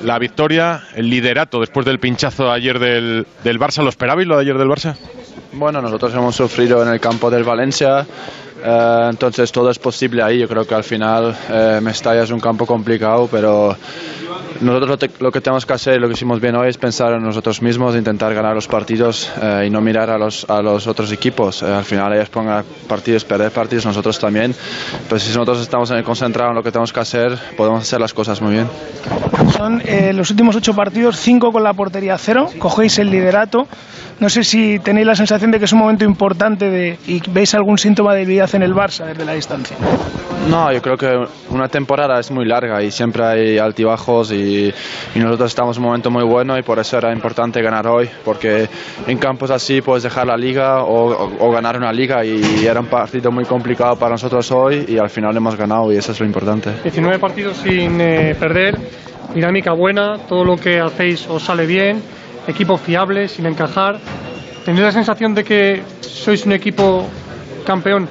la victoria, el liderato después del pinchazo ayer del Barça. ¿Lo esperabais lo de ayer del Barça? Bueno, nosotros hemos sufrido en el campo del Valencia, entonces todo es posible ahí. Yo creo que al final Mestalla es un campo complicado, pero nosotros lo que tenemos que hacer, lo que hicimos bien hoy, es pensar en nosotros mismos, intentar ganar los partidos y no mirar a los otros equipos. Al final ellos pongan partidos, perder partidos, nosotros también. Pero si nosotros estamos concentrados en lo que tenemos que hacer, podemos hacer las cosas muy bien. Son los últimos 8 partidos, 5 con la portería 0, cogéis el liderato. No sé si tenéis la sensación de que es un momento importante y veis algún síntoma de debilidad en el Barça desde la distancia. No, yo creo que una temporada es muy larga y siempre hay altibajos y nosotros estamos en un momento muy bueno y por eso era importante ganar hoy, porque en campos así puedes dejar la liga o ganar una liga, y era un partido muy complicado para nosotros hoy y al final hemos ganado y eso es lo importante. 19 partidos sin perder, dinámica buena, todo lo que hacéis os sale bien, equipo fiable, sin encajar. ¿Tenéis la sensación de que sois un equipo campeón?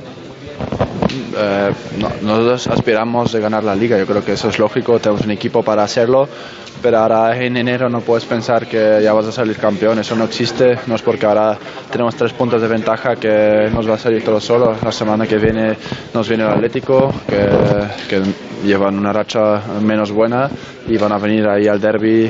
Nosotros aspiramos a ganar la liga, yo creo que eso es lógico, tenemos un equipo para hacerlo, pero ahora en enero no puedes pensar que ya vas a salir campeón, eso no existe, no es porque ahora tenemos 3 puntos de ventaja que nos va a salir todo solo. La semana que viene nos viene el Atlético, que llevan una racha menos buena y van a venir ahí al derbi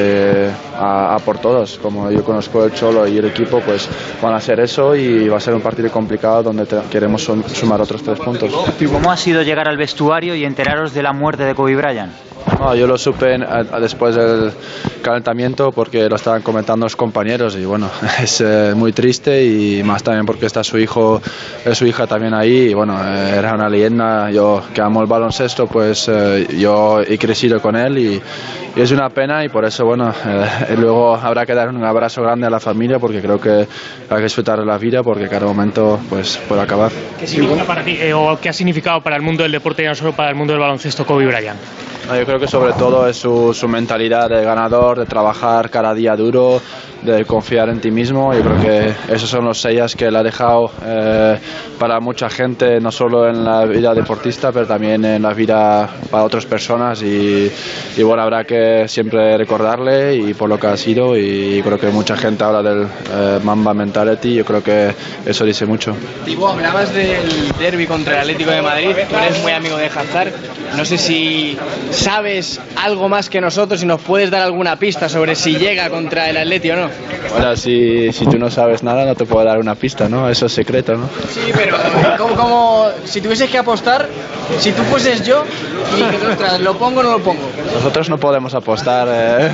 a por todos. Como yo conozco el Cholo y el equipo, pues van a hacer eso y va a ser un partido complicado donde queremos sumar otros 3 puntos. ¿Cómo ha sido llegar al vestuario y enteraros de la muerte de Kobe Bryant? No, yo lo supe después del calentamiento porque lo estaban comentando los compañeros y bueno, es muy triste, y más también porque está su hija también ahí y bueno, era una leyenda. Yo que amo el baloncesto, pues yo he crecido con él y es una pena, y por eso bueno, luego habrá que dar un abrazo grande a la familia porque creo que hay que disfrutar de la vida porque cada momento pues puede acabar. ¿Qué significa para ti o qué ha significado para el mundo del deporte y no solo para el mundo del baloncesto Kobe Bryant? Yo creo que sobre todo es su mentalidad de ganador, de trabajar cada día duro, de confiar en ti mismo. Yo creo que esos son los sellos que él ha dejado para mucha gente, no solo en la vida deportista, pero también en la vida para otras personas. Y bueno, habrá que siempre recordarle y por lo que ha sido. Y creo que mucha gente habla del Mamba Mentality. Yo creo que eso dice mucho. Tibo, hablabas del derbi contra el Atlético de Madrid. Tú eres muy amigo de Hazard. No sé si sabes algo más que nosotros y nos puedes dar alguna pista sobre si llega contra el Atleti o no. Bueno, si tú no sabes nada no te puedo dar una pista, ¿no? Eso es secreto, ¿no? Sí, pero como si tuvieses que apostar, si tú fueses yo y ostras, ¿lo pongo o no lo pongo? Nosotros no podemos apostar.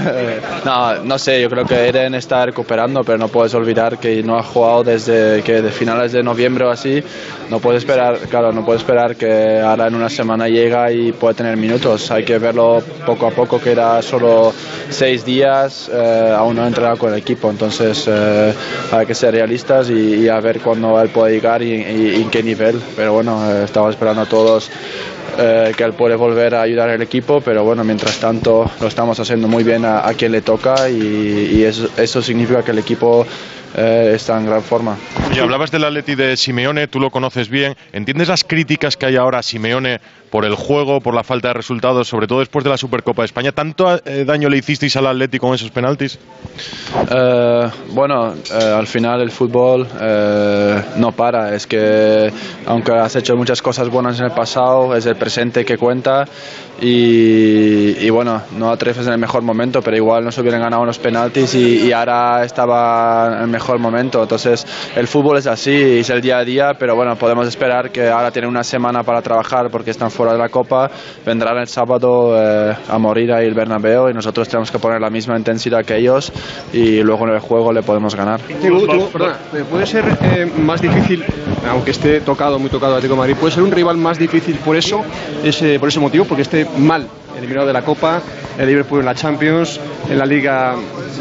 No sé, yo creo que Eden está recuperando, pero no puedes olvidar que no ha jugado desde que de finales de noviembre o así. No puedes esperar que ahora en una semana llega y puede tener minutos. Hay que verlo poco a poco, que era solo 6 días, aún no ha entrenado con el equipo, entonces hay que ser realistas y a ver cuándo él puede llegar y en qué nivel. Pero bueno, estamos esperando a todos que él puede volver a ayudar al equipo, pero bueno, mientras tanto lo estamos haciendo muy bien a quien le toca y eso significa que el equipo está en gran forma. Oye, hablabas del Atleti de Simeone, tú lo conoces bien. ¿Entiendes las críticas que hay ahora a Simeone por el juego, por la falta de resultados, sobre todo después de la Supercopa de España? ¿Tanto daño le hicisteis al Atleti con esos penaltis? Bueno, al final el fútbol no para. Es que aunque has hecho muchas cosas buenas en el pasado, es el presente que cuenta. Y bueno, no atreves en el mejor momento, pero igual nos hubieran ganado unos penaltis y ahora estaba en el mejor momento. Entonces el fútbol es así, es el día a día, pero bueno, podemos esperar que ahora tienen una semana para trabajar porque están fuera de la Copa, vendrán el sábado a morir ahí el Bernabéu y nosotros tenemos que poner la misma intensidad que ellos y luego en el juego le podemos ganar. Perdona, puede ser más difícil, aunque esté muy tocado Atlético de Madrid, puede ser un rival más difícil por ese motivo, porque esté mal eliminado de la Copa, el Liverpool en la Champions, en la Liga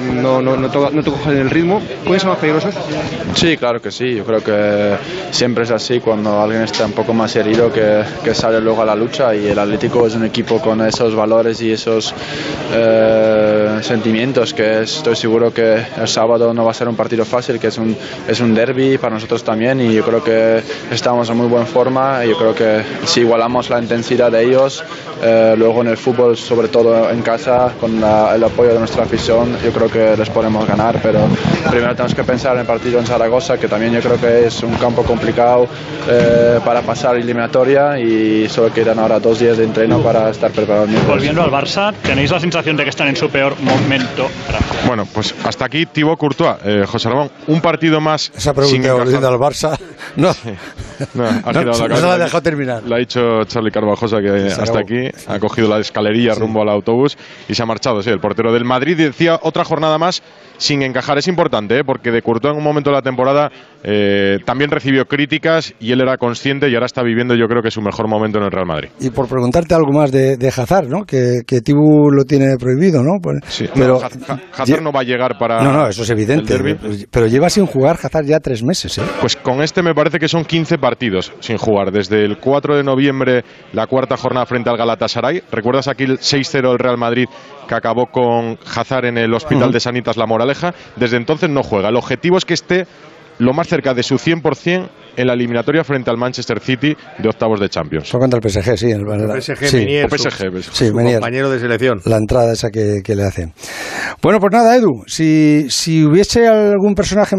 no te cogen el ritmo. ¿Pueden ser más peligrosos? Sí, claro que sí. Yo creo que siempre es así cuando alguien está un poco más herido que sale luego a la lucha, y el Atlético es un equipo con esos valores y esos sentimientos, que estoy seguro que el sábado no va a ser un partido fácil, que es un derbi para nosotros también, y yo creo que estamos en muy buena forma. Yo creo que si igualamos la intensidad de ellos, luego en el fútbol, sobre todo en casa, con el apoyo de nuestra afición, yo creo que les podemos ganar, pero primero tenemos que pensar en el partido en Zaragoza, que también yo creo que es un campo complicado para pasar eliminatoria, y solo quedan ahora 2 días de entreno para estar preparados. Volviendo al Barça, ¿tenéis la sensación de que están en su peor momento? Bueno, pues hasta aquí Thibaut Courtois. José Ramón, un partido más. Esa pregunta volviendo al Barça, no se la dejó terminar. Lo ha dicho Charly Carvajosa, que hasta aquí ha cogido la escalerilla rumbo al autobús y se ha marchado. Sí, el portero del Madrid decía otra jornada más sin encajar. Es importante, porque de Courtois en un momento de la temporada también recibió críticas y él era consciente, y ahora está viviendo, yo creo que su mejor momento en el Real Madrid. Y por preguntarte algo más de Hazard, ¿no? Que Thibaut lo tiene prohibido, ¿no? Sí, pero Hazard no va a llegar para... No, eso es evidente, pero lleva sin jugar Hazard ya 3 meses, ¿eh? Pues con este me parece que son 15 partidos sin jugar, desde el 4 de noviembre, la 4ª jornada frente al Galatasaray. ¿Recuerdas aquí el 6-0 del Real Madrid, que acabó con Hazard en el hospital de Sanitas La Moraleja? Desde entonces no juega. El objetivo es que esté lo más cerca de su 100% en la eliminatoria frente al Manchester City de octavos de Champions. Fue contra el PSG, sí. El PSG, Menier, su compañero de selección. La entrada esa que le hacen. Bueno, pues nada, Edu, si hubiese algún personaje